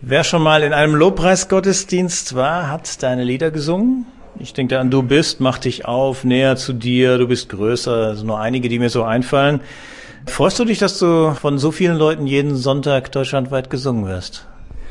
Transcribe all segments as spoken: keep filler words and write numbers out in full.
Wer schon mal in einem Lobpreisgottesdienst war, hat deine Lieder gesungen. Ich denke an Du bist, mach dich auf, näher zu dir, du bist größer. Das sind nur einige, die mir so einfallen. Freust du dich, dass du von so vielen Leuten jeden Sonntag deutschlandweit gesungen wirst?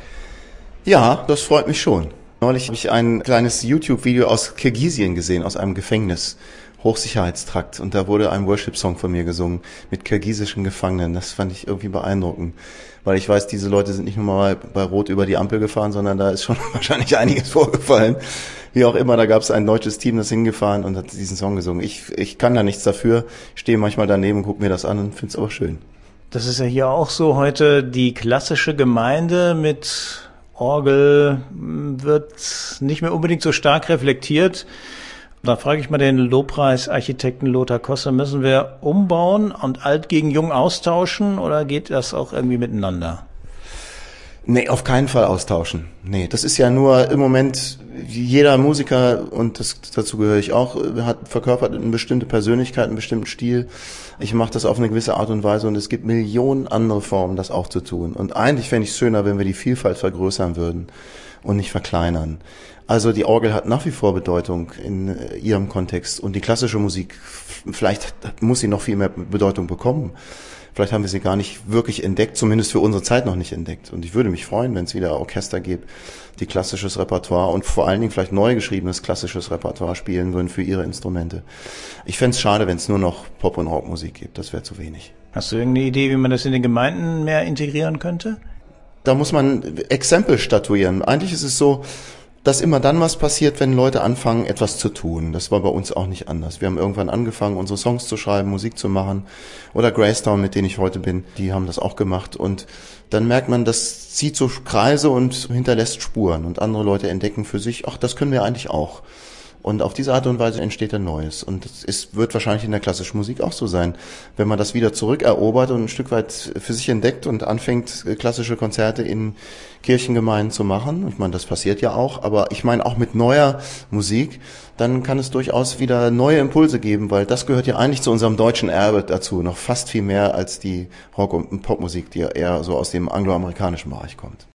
Ja, das freut mich schon. Neulich habe ich ein kleines YouTube-Video aus Kirgisien gesehen, aus einem Gefängnis, Hochsicherheitstrakt. Und da wurde ein Worship-Song von mir gesungen mit kirgisischen Gefangenen. Das fand ich irgendwie beeindruckend, weil ich weiß, diese Leute sind nicht nur mal bei Rot über die Ampel gefahren, sondern da ist schon wahrscheinlich einiges vorgefallen. Wie auch immer, da gab es ein deutsches Team, das hingefahren und hat diesen Song gesungen. Ich, ich kann da nichts dafür, stehe manchmal daneben und gucke mir das an und finde es aber schön. Das ist ja hier auch so heute. Die klassische Gemeinde mit Orgel wird nicht mehr unbedingt so stark reflektiert. Da frage ich mal den Lobpreisarchitekten Lothar Kosse, müssen wir umbauen und alt gegen jung austauschen oder geht das auch irgendwie miteinander? Nee, auf keinen Fall austauschen. Nee, das ist ja nur im Moment, jeder Musiker, und das, dazu gehöre ich auch, hat verkörpert eine bestimmte Persönlichkeit, einen bestimmten Stil. Ich mache das auf eine gewisse Art und Weise und es gibt Millionen andere Formen, das auch zu tun. Und eigentlich fände ich es schöner, wenn wir die Vielfalt vergrößern würden und nicht verkleinern. Also die Orgel hat nach wie vor Bedeutung in ihrem Kontext und die klassische Musik, vielleicht muss sie noch viel mehr Bedeutung bekommen. Vielleicht haben wir sie gar nicht wirklich entdeckt, zumindest für unsere Zeit noch nicht entdeckt. Und ich würde mich freuen, wenn es wieder Orchester gibt, die klassisches Repertoire und vor allen Dingen vielleicht neu geschriebenes klassisches Repertoire spielen würden für ihre Instrumente. Ich fände es schade, wenn es nur noch Pop- und Rockmusik gibt. Das wäre zu wenig. Hast du irgendeine Idee, wie man das in den Gemeinden mehr integrieren könnte? Da muss man Exempel statuieren. Eigentlich ist es so, dass immer dann was passiert, wenn Leute anfangen, etwas zu tun. Das war bei uns auch nicht anders. Wir haben irgendwann angefangen, unsere Songs zu schreiben, Musik zu machen. Oder Gracetown, mit denen ich heute bin, die haben das auch gemacht. Und dann merkt man, das zieht so Kreise und hinterlässt Spuren. Und andere Leute entdecken für sich, ach, das können wir eigentlich auch. Und auf diese Art und Weise entsteht ein Neues. Und es wird wahrscheinlich in der klassischen Musik auch so sein. Wenn man das wieder zurückerobert und ein Stück weit für sich entdeckt und anfängt, klassische Konzerte in Kirchengemeinden zu machen, ich meine, das passiert ja auch, aber ich meine auch mit neuer Musik, dann kann es durchaus wieder neue Impulse geben, weil das gehört ja eigentlich zu unserem deutschen Erbe dazu, noch fast viel mehr als die Rock- und Popmusik, die ja eher so aus dem angloamerikanischen Bereich kommt.